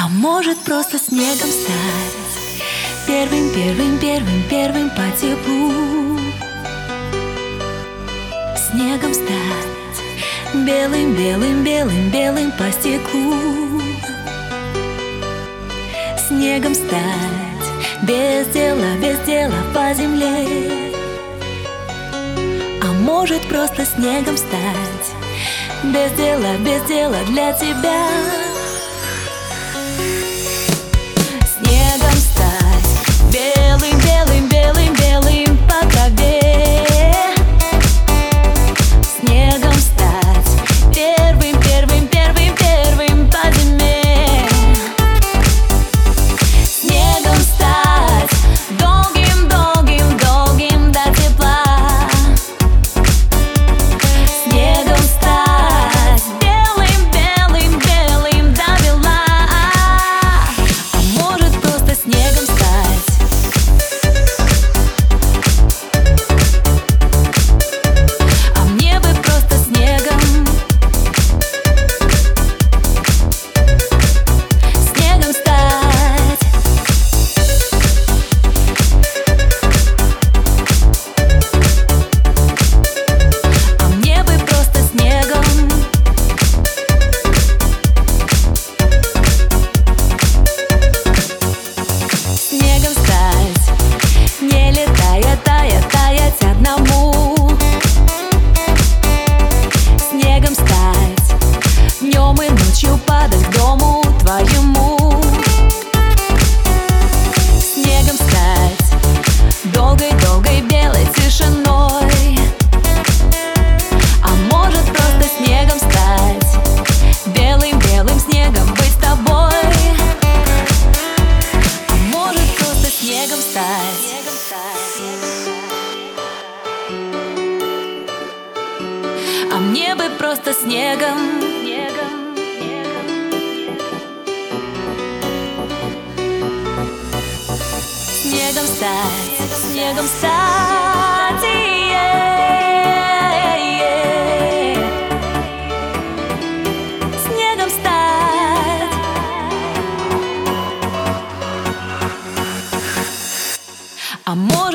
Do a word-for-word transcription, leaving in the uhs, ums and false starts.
А может просто снегом стать Первым, первым, первым, первым по теплу. Снегом стать белым, белым, белым, белым по стеклу. Снегом стать без дела, без дела по земле. А может просто снегом стать без дела, без дела для тебя. Снегом стать белым, белым, белым, белым по траве. Снегом стать первым, первым, первым, первым по зиме. Снегом стать долгим, долгим, долгим до тепла. Снегом стать белым, белым, белым до бела. А может просто снегом стать. А мне бы просто снегом. Снегом стать. А мне бы просто снегом. Снегом стать, не летая, тая, таять одному. Снегом стать, днем и ночью падать к дому твоему. Снегом стать, долгой-долгой белой тишиной. А может просто снегом стать, белым-белым снегом быть с тобой. А может просто снегом стать. А мне бы просто снегом. Снегом стать, снегом стать, е-е-е. Снегом стать. А может